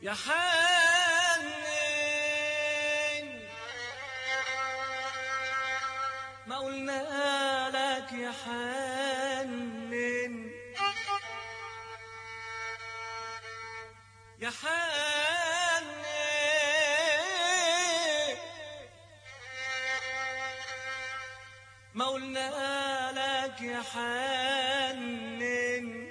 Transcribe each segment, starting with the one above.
يا حنين ما قلنا لك يا حنين يا حنين ما قلنا لك يا حنين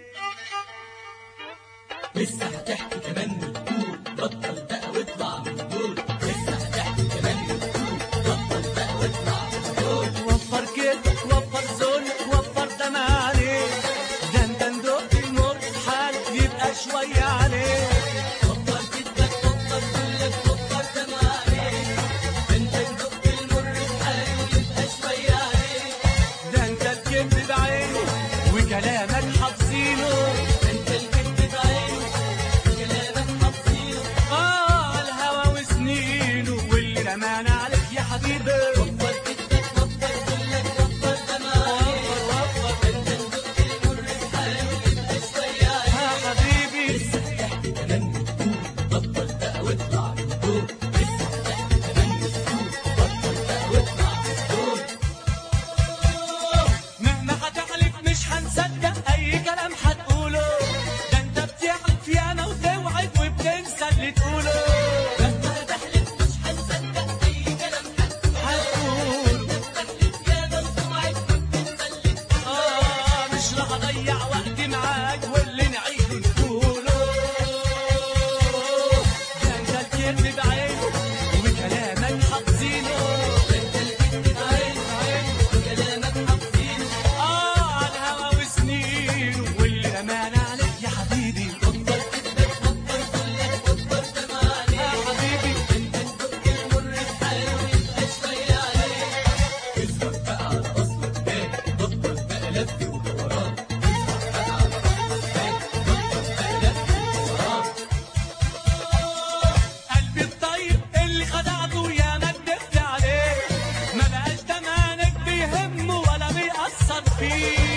لسه هتحكي كمان وتقول بطل بقى واطلع من دول. لسه هتحكي كمان وتقول بطل بقى واطلع من دول. وفر كده وفر ذل وفر دمع عليك، ده انت ندق المر حال يبقى شويه عليك. وفر كدبك وفر ذلك وفر دمع عليك، ده انت ندق المر حال يبقى شويه عليك. ده انت الكذب بعينه وكلامك حافظينه، أمان عليك يا حبيبي. وفر كدبك وفر ذلك وفر دمع عليك، انت ندق المر حال يبقى شويه عليك يا حبيبي. لسه هتحكي كمان وتقول بطل بقى واطلع من دول. لسه هتحكي كمان وتقول بطل بقى واطلع من دول. مهما هتحلف مش هنصدق اي كلام هتقوله، ده انت بتحلف ياما وتوعد وبتنسى اللي تقوله. Be